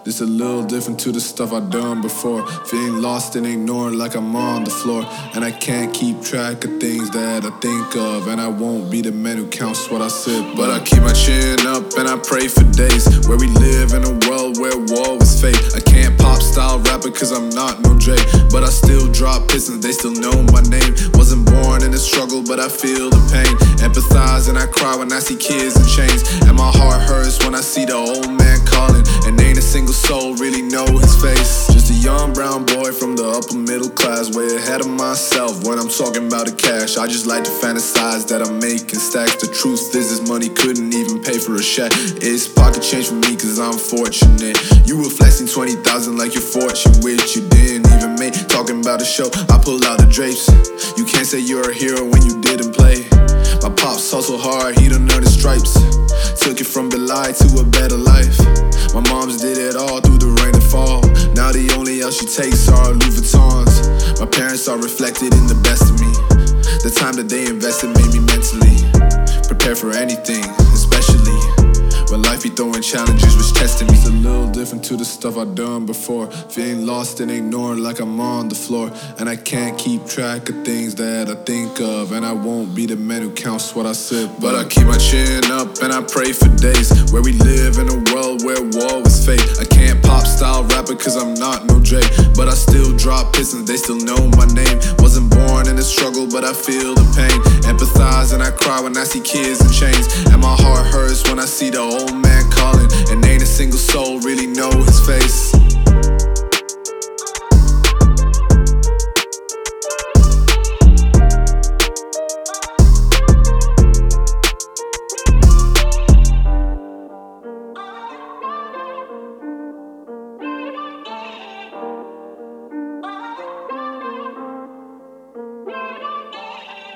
This a little different to the stuff I done before. Feeling lost and ignored like I'm on the floor. And I can't keep track of things that I think of. And I won't be the man who counts what I sip. But I keep my chin up and I pray for days where we live in a world where war is fate. I can't pop style rapper cause I'm not no Dre, but I still drop pistons, they still know my name. Wasn't born in the struggle but I feel the pain. Empathize and I cry when I see kids in chains. And my heart hurts when I see the old man calling. And ain't a single soul really know his face. Just a young brown boy from the upper middle class, way ahead of myself when I'm talking about the cash. I just like to fantasize that I'm making stacks. The truth is this money couldn't even pay for a shack. It's pocket change for me cause I'm fortunate. You were flexing 20,000 like your fortune, which you didn't even make. Talking about a show, I pull out the drapes. You can't say you're a hero when you didn't play. My pops hustle hard, he done earned his stripes. Took it from Belay to a better life. My moms did it all through the rain and fall. Now the only else she takes are Louis Vuittons. My parents are reflected in the best of me. The time that they invested made me mentally prepared for anything, especially when life be throwing challenges which testing me. It's a little different to the stuff I done before. Feeling lost and ignored like I'm on the floor. And I can't keep track of things that I think of. And I won't be the man who counts what I sip. But I keep my chin up and I pray for days where we live in a world where war is fate. I can't pop style rapper cause I'm not no Dre, but I still drop pistons, they still know my name. Wasn't born in the struggle but I feel the pain. Empathize and I cry when I see kids in chains. And my heart hurts when I see the old man calling. And ain't a single soul really know his face.